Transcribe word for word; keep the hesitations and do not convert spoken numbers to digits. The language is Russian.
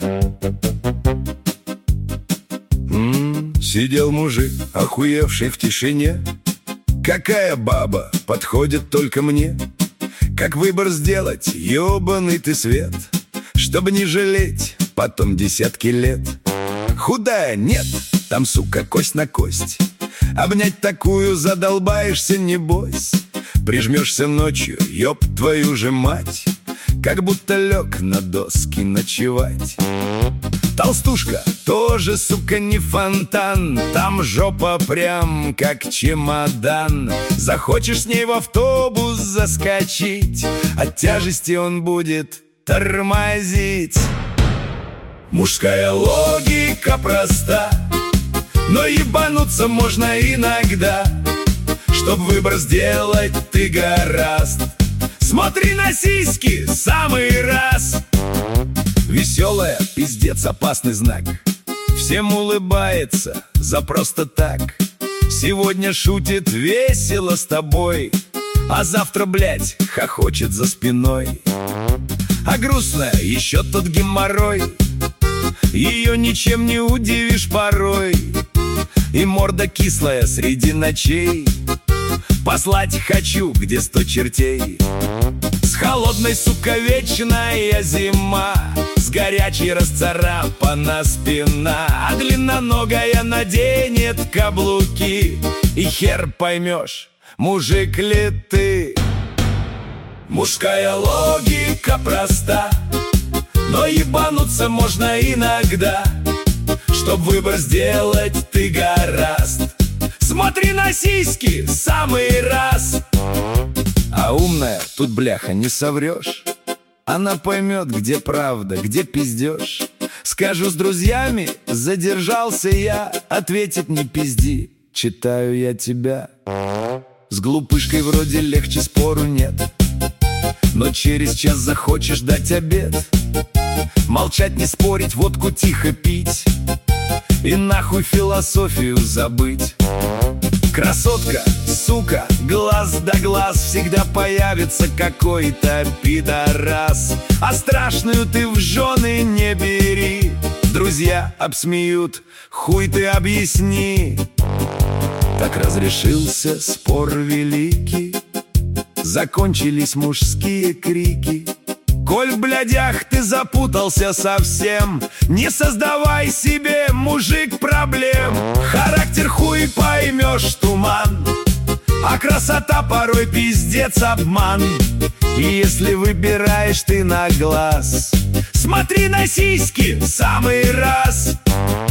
М-м, сидел мужик, охуевший в тишине. Какая баба подходит только мне? Как выбор сделать, ёбаный ты свет, чтобы не жалеть потом десятки лет? Худая, нет, там, сука, кость на кость. Обнять такую задолбаешься, небось. Прижмешься ночью, ёб твою же мать, как будто лег на доски ночевать. Толстушка тоже, сука, не фонтан. Там жопа прям как чемодан. Захочешь с ней в автобус заскочить, от тяжести он будет тормозить. Мужская логика проста, но ебануться можно иногда. Чтоб выбор сделать ты гораст, смотри на сиськи, самый раз. Веселая, пиздец, опасный знак. Всем улыбается за просто так. Сегодня шутит весело с тобой, а завтра, блядь, хохочет за спиной. А грустная еще тот геморрой, ее ничем не удивишь порой. И морда кислая среди ночей, послать хочу, где сто чертей. С холодной, сука, вечная зима, с горячей расцарапана спина, а длинноногая наденет каблуки, и хер поймешь, мужик ли ты. Мужская логика проста, но ебануться можно иногда. Чтоб выбор сделать ты гораст, смотри на сиськи, самый раз. А умная, тут бляха не соврешь. Она поймет, где правда, где пиздеж. Скажу с друзьями, задержался я, ответит не пизди, читаю я тебя. С глупышкой вроде легче, спору нет, но через час захочешь дать обед. Молчать, не спорить, водку тихо пить и нахуй философию забыть. Красотка, сука, глаз да глаз, всегда появится какой-то пидорас. А страшную ты в жены не бери, друзья обсмеют, хуй ты объясни. Так разрешился спор великий, закончились мужские крики. Коль в блядях ты запутался совсем, не создавай себе, мужик, проблем. Характер хуй поймешь, туман, а красота порой пиздец, обман. И если выбираешь ты на глаз, смотри на сиськи, самый раз.